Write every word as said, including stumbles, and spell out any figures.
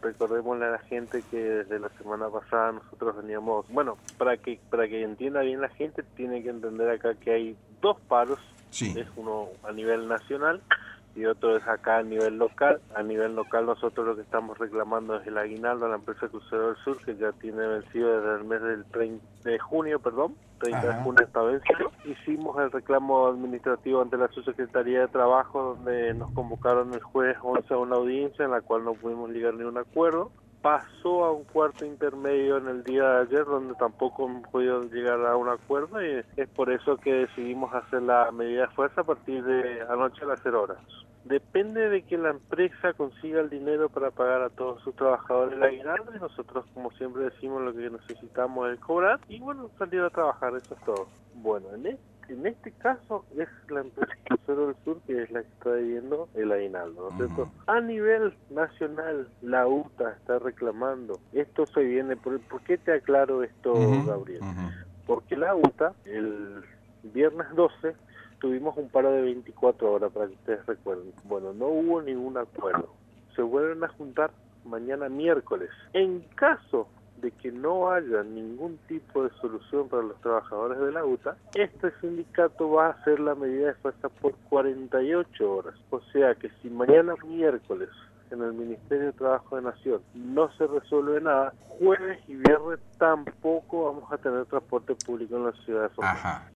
recordémosle a la gente que desde la semana pasada nosotros veníamos, bueno, para que para que entienda bien la gente, tiene que entender acá que hay dos paros, Sí. es uno a nivel nacional y otro es acá a nivel local. A nivel local nosotros lo que estamos reclamando es el aguinaldo a la empresa Crucero del Sur, que ya tiene vencido desde el mes del treinta de junio, perdón, treinta de Ajá. junio está vencido. Hicimos el reclamo administrativo ante la Subsecretaría de Trabajo, donde nos convocaron el jueves once a una audiencia en la cual no pudimos llegar ni a un acuerdo. Pasó a un cuarto intermedio en el día de ayer, donde tampoco hemos podido llegar a un acuerdo, y es por eso que decidimos hacer la medida de fuerza a partir de anoche a las cero horas. Depende de que la empresa consiga el dinero para pagar a todos sus trabajadores el aguinaldo, y nosotros, como siempre decimos, lo que necesitamos es cobrar y, bueno, salir a trabajar, eso es todo. Bueno, en este En este caso es la empresa Crucero del Sur que es la que está debiendo el aguinaldo, ¿no es cierto? Uh-huh. A nivel nacional, la U T A está reclamando. Esto se viene, ¿por, ¿por qué te aclaro esto, uh-huh, Gabriel? Uh-huh. Porque la U T A, el viernes doce, tuvimos un paro de veinticuatro horas, para que ustedes recuerden. Bueno, no hubo ningún acuerdo. Se vuelven a juntar mañana miércoles. En caso de que no haya ningún tipo de solución para los trabajadores de la U T A, este sindicato va a hacer la medida de fuerza por cuarenta y ocho horas. O sea que si mañana miércoles en el Ministerio de Trabajo de Nación no se resuelve nada, jueves y viernes tampoco vamos a tener transporte público en la ciudad de Formosa. Ajá.